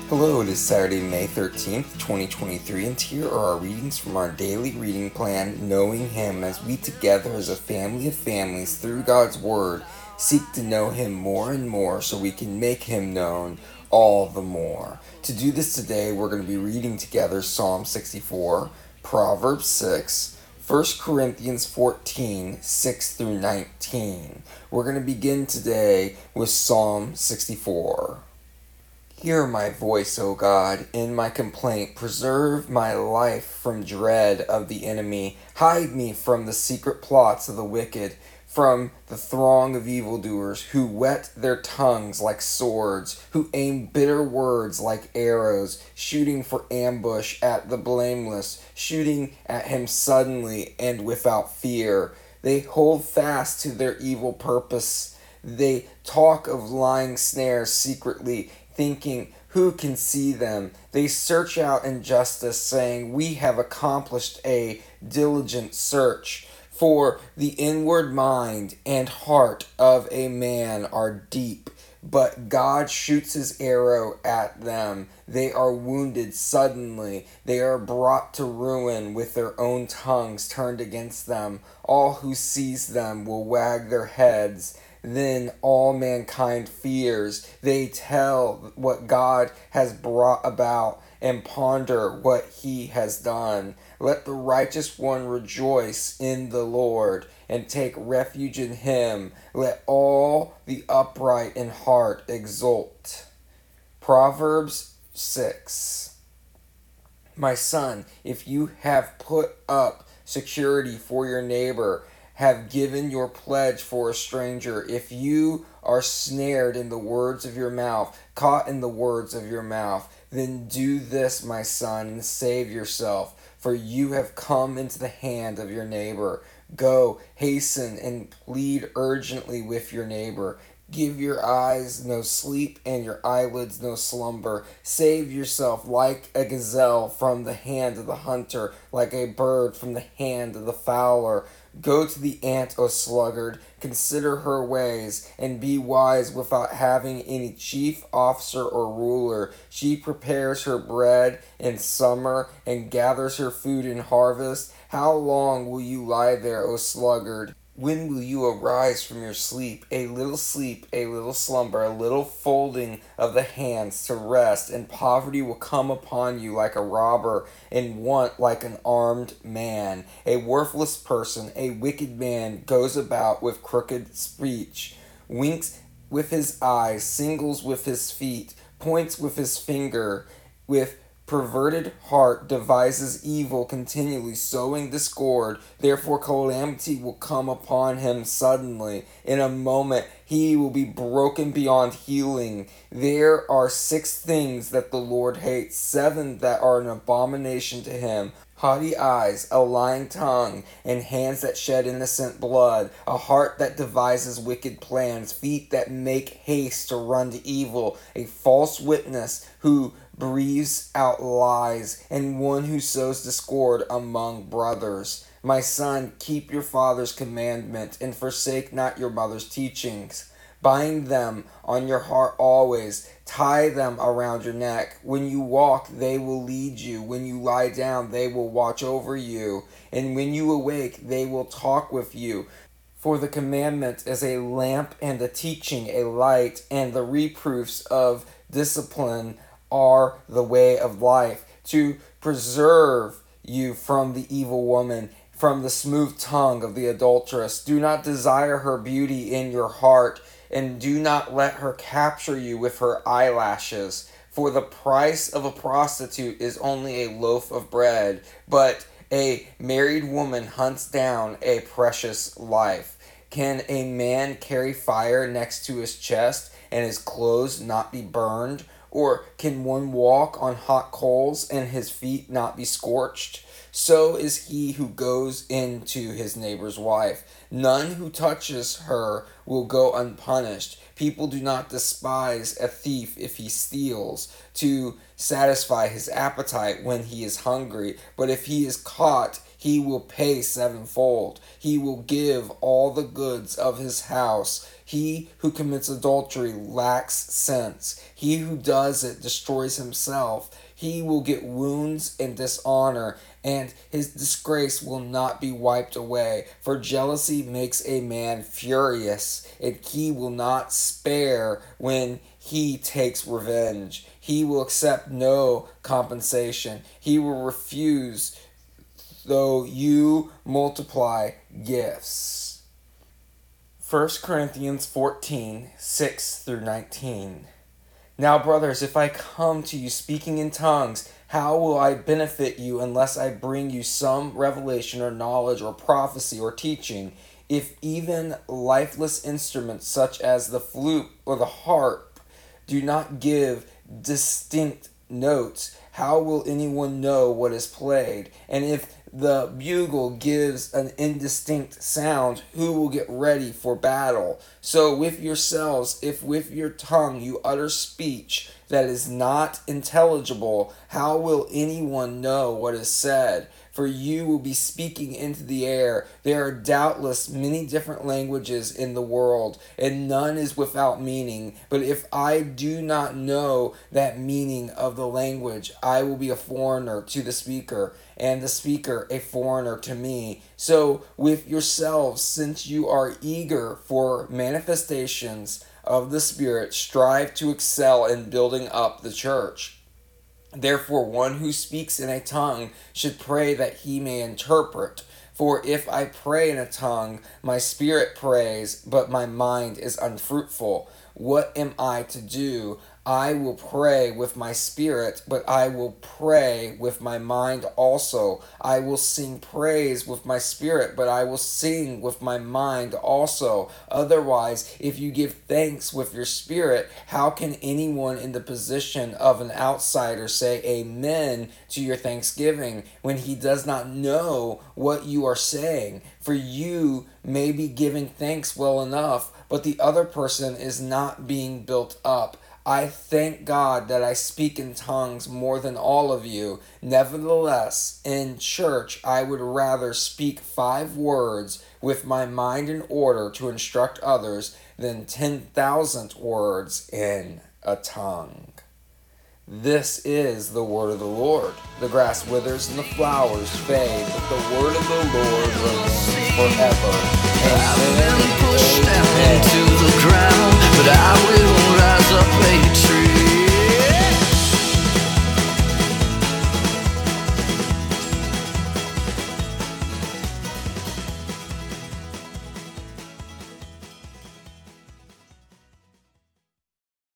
Hello, it is Saturday, May 13th, 2023, and here are our readings from our daily reading plan, Knowing Him, as we together as a family of families through God's Word seek to know Him more and more so we can make Him known all the more. To do this today, we're going to be reading together Psalm 64, Proverbs 6, 1 Corinthians 14, 6 through 19. We're going to begin today with Psalm 64. Hear my voice, O God, in my complaint. Preserve my life from dread of the enemy. Hide me from the secret plots of the wicked, from the throng of evildoers who whet their tongues like swords, who aim bitter words like arrows, shooting for ambush at the blameless, shooting at him suddenly and without fear. They hold fast to their evil purpose. They talk of lying snares secretly, thinking, who can see them? They search out injustice, saying, we have accomplished a diligent search. For the inward mind and heart of a man are deep, but God shoots his arrow at them. They are wounded suddenly. They are brought to ruin with their own tongues turned against them. All who seize them will wag their heads. Then all mankind fears. They tell what God has brought about and ponder what he has done. Let the righteous one rejoice in the Lord and take refuge in him. Let all the upright in heart exult. Proverbs 6. My son, if you have put up security for your neighbor, have given your pledge for a stranger, if you are snared in the words of your mouth, caught in the words of your mouth, then do this, my son, and save yourself, for you have come into the hand of your neighbor. Go, hasten, and plead urgently with your neighbor. Give your eyes no sleep and your eyelids no slumber. Save yourself like a gazelle from the hand of the hunter, like a bird from the hand of the fowler. Go to the ant, O sluggard, consider her ways, and be wise without having any chief, officer, or ruler. She prepares her bread in summer and gathers her food in harvest. How long will you lie there, O sluggard? When will you arise from your sleep, a little slumber, a little folding of the hands to rest, and poverty will come upon you like a robber, and want like an armed man. A worthless person, a wicked man, goes about with crooked speech, winks with his eyes, singles with his feet, points with his finger, with perverted heart devises evil continually, sowing discord. Therefore calamity will come upon him suddenly. In a moment he will be broken beyond healing. There are 6 things that the Lord hates, 7 that are an abomination to him: haughty eyes, a lying tongue, and hands that shed innocent blood, a heart that devises wicked plans, feet that make haste to run to evil, a false witness who breathes out lies, and one who sows discord among brothers. My son, keep your father's commandment, and forsake not your mother's teachings. Bind them on your heart always. Tie them around your neck. When you walk, they will lead you. When you lie down, they will watch over you. And when you awake, they will talk with you. For the commandment is a lamp, and the teaching a light, and the reproofs of discipline are the way of life, to preserve you from the evil woman, from the smooth tongue of the adulteress. Do not desire her beauty in your heart, and do not let her capture you with her eyelashes. For the price of a prostitute is only a loaf of bread, but a married woman hunts down a precious life. Can a man carry fire next to his chest and his clothes not be burned? Or can one walk on hot coals and his feet not be scorched? So is he who goes into his neighbor's wife. None who touches her will go unpunished. People do not despise a thief if he steals, to satisfy his appetite when he is hungry. But if he is caught, he will pay sevenfold. He will give all the goods of his house. He who commits adultery lacks sense. He who does it destroys himself. He will get wounds and dishonor, and his disgrace will not be wiped away. For jealousy makes a man furious, and he will not spare when he takes revenge. He will accept no compensation. He will refuse though you multiply gifts. 1 Corinthians 14, 6 through 19. Now, brothers, if I come to you speaking in tongues, how will I benefit you unless I bring you some revelation or knowledge or prophecy or teaching? If even lifeless instruments such as the flute or the harp do not give distinct notes, how will anyone know what is played? And if the bugle gives an indistinct sound, who will get ready for battle? So with yourselves, if with your tongue you utter speech that is not intelligible, how will anyone know what is said? For you will be speaking into the air. There are doubtless many different languages in the world, and none is without meaning. But if I do not know that meaning of the language, I will be a foreigner to the speaker, and the speaker a foreigner to me. So with yourselves, since you are eager for manifestations of the Spirit, strive to excel in building up the church. Therefore, one who speaks in a tongue should pray that he may interpret. For if I pray in a tongue, my spirit prays, but my mind is unfruitful. What am I to do? I will pray with my spirit, but I will pray with my mind also. I will sing praise with my spirit, but I will sing with my mind also. Otherwise, if you give thanks with your spirit, how can anyone in the position of an outsider say amen to your thanksgiving when he does not know what you are saying? For you may be giving thanks well enough, but the other person is not being built up. I thank God that I speak in tongues more than all of you. Nevertheless, in church, I would rather speak 5 words with my mind in order to instruct others than 10,000 words in a tongue. This is the word of the Lord. The grass withers and the flowers fade, but the word of the Lord remains forever.